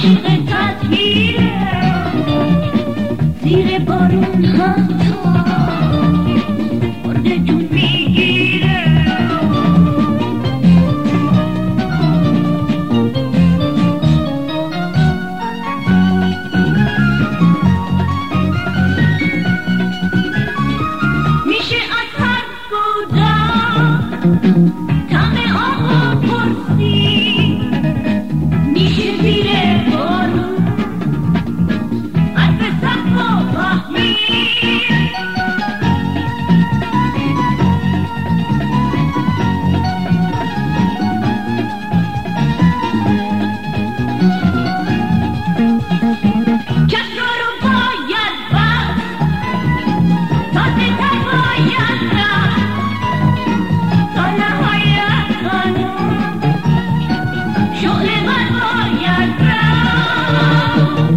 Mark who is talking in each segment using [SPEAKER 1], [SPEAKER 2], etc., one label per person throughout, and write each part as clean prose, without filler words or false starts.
[SPEAKER 1] عاشق تطهیره زیر بارون حتی مرده جون میگیره میشه از هر گودا تمه آقا پرسی میشه زیر بارون عرف صفا فهمی کسرا رو باید بست تازه تر باید رفت تا نهایت خانون شعله ور باید رفت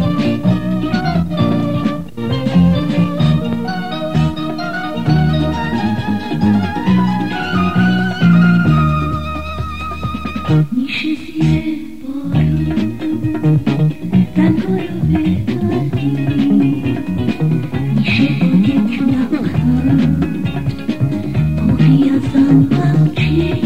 [SPEAKER 1] میشه زیر بارون رنگا رو بهتری میشه با یک لبخند باقی ازم بخشی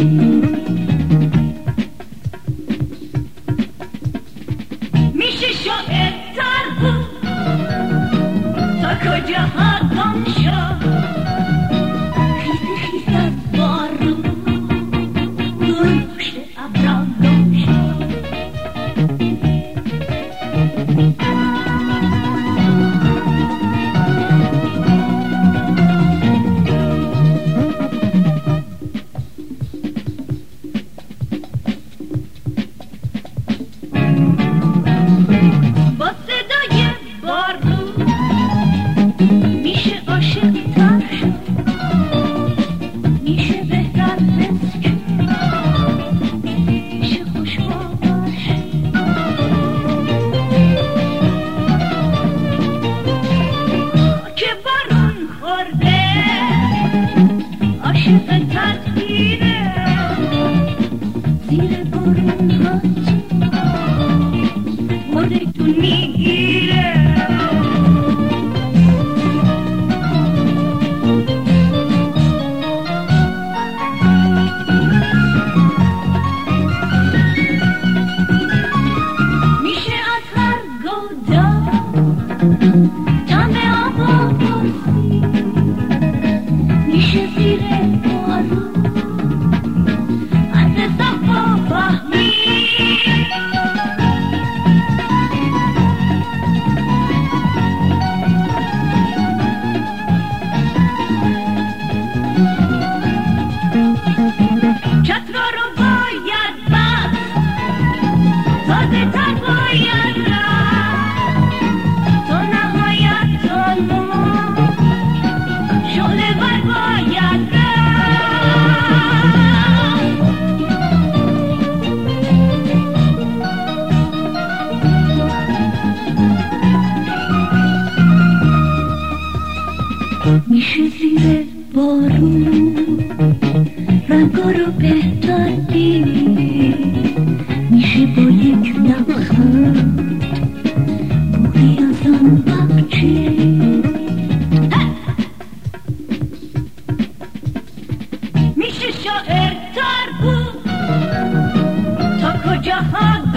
[SPEAKER 1] میشه شاعر تر بود تا کجا ها گم شد خیز خیز از بارون دور پشت ابرا گم شد با صدای بارون میشه عاشق تر شد میشه بهتر حس کرد میشه خوشباور شد که بارون خورده عاشق تطهیره زیر بارون حتی مرده جون میگیره میشه از هر گودا تمه آقا پرسی میشه زیر بارون عرف صفا فهمی کسرا رو باید بست تازه تر باید رفت تا نهایت خانون شعله ور باید رفت میشه زیر بارون رنگا رو بهتر دید میشه با یک لبخند باقی ازم بخشید میشه شاعر تر بود تا کجاها